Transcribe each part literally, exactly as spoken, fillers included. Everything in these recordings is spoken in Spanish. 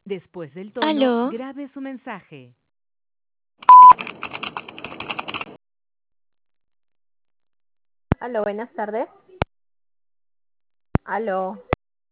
Después del tono, ¿Aló? grabe su mensaje. Aló, buenas tardes. Aló.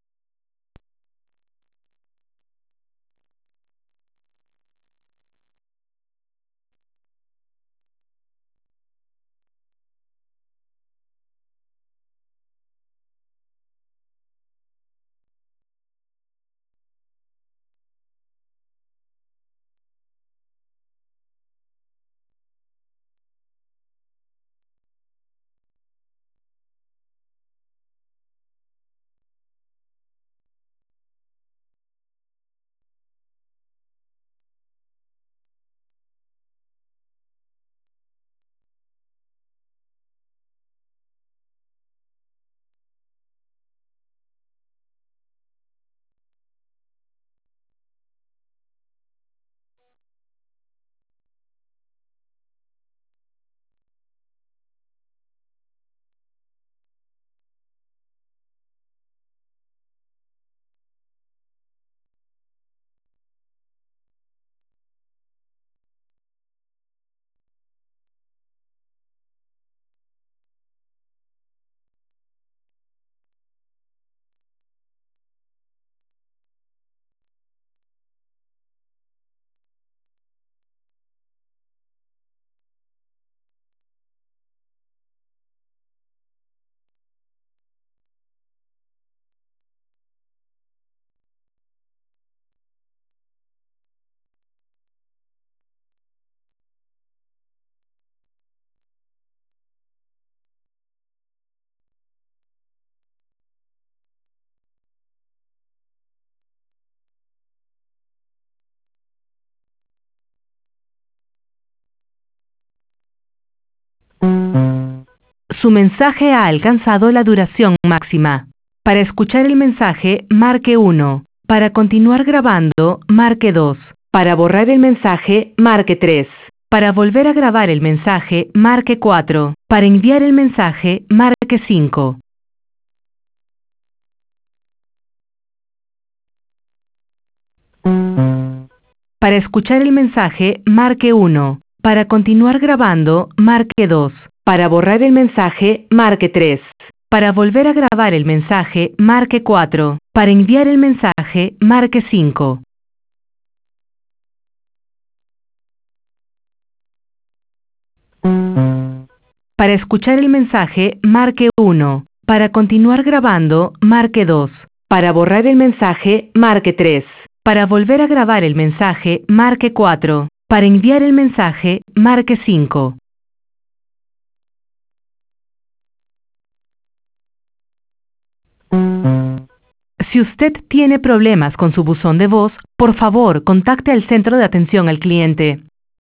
Su mensaje ha alcanzado la duración máxima. Para escuchar el mensaje, marque uno. Para continuar grabando, marque dos. Para borrar el mensaje, marque tres. Para volver a grabar el mensaje, marque cuatro. Para enviar el mensaje, marque cinco. Para escuchar el mensaje, marque uno. Para continuar grabando, marque dos. Para borrar el mensaje, marque tres. Para volver a grabar el mensaje, marque cuatro. Para enviar el mensaje, marque cinco. Para escuchar el mensaje, marque uno. Para continuar grabando, marque dos. Para borrar el mensaje, marque tres. Para volver a grabar el mensaje, marque cuatro. Para enviar el mensaje, marque cinco. Si usted tiene problemas con su buzón de voz, por favor, contacte al centro de atención al cliente.